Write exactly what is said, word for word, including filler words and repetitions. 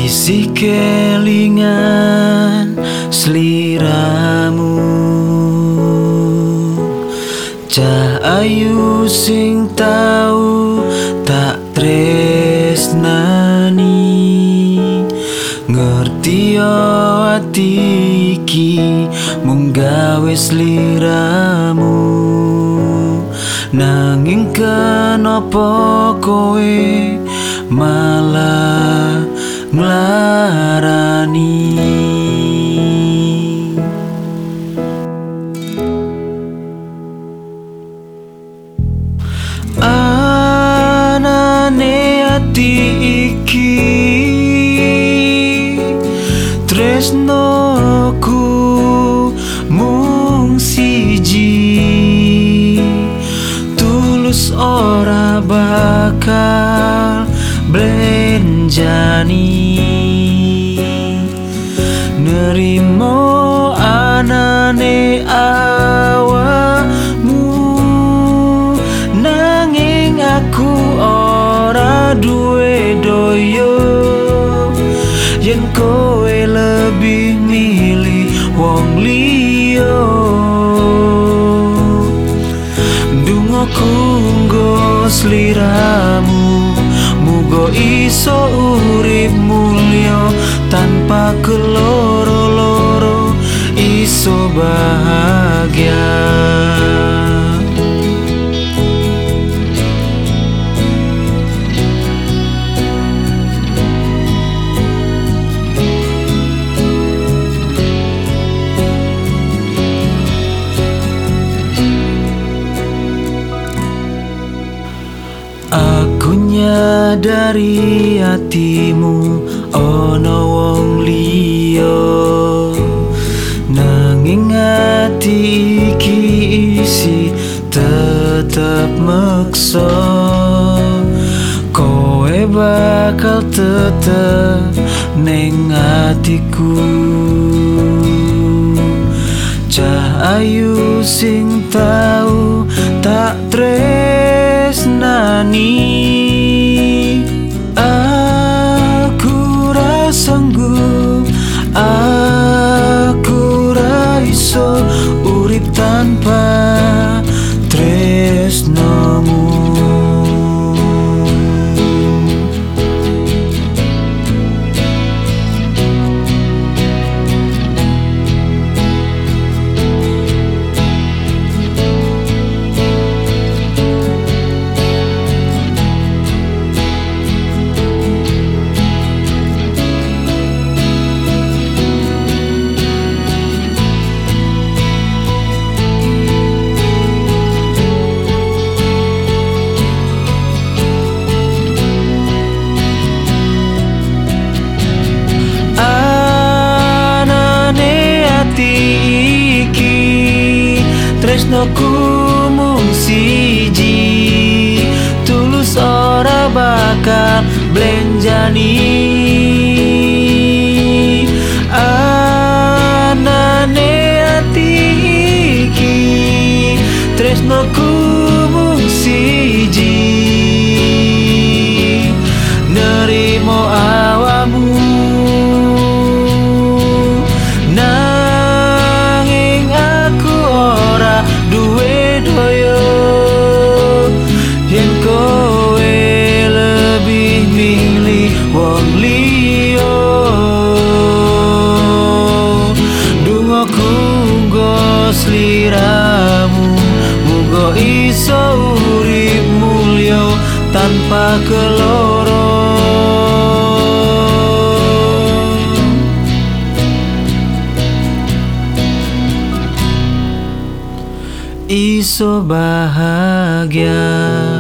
Isih kelingan sliramu, cah ayu sing tau tak tresnani. Ngerti yo ati iki mung gawe sliramu, nanging kenapa kowe malah nglarani. Anane ati iki tresnoku mung siji, tulus ora bakal blenjani. Nerimo anane awakmu, nanging aku ora duwe doyo yen kowe lebih milih wong liya. Ndongaku nggo sliramu, muga iso urip mulya tanpa keloro-loro, iso bahagia. Aku nyadari hatimu ono wong liya, nanging ati iki isi tetep meksa. Kowe bakal tetep ning atiku, cah ayu sing tau tak tresnani. Aku ra sanggup, aku ra iso urip tanpa tresnomu. Tresnoku mung siji, tulus ora bakal blenjani. Anane ati iki tresnoku mung siji, nerimo awamu, nanging aku ora duwe doyo yen kowe lebih milih wong liya. Ndongaku nggo sliramu, muga iso urip mulya tanpa keloro, iso bahagia.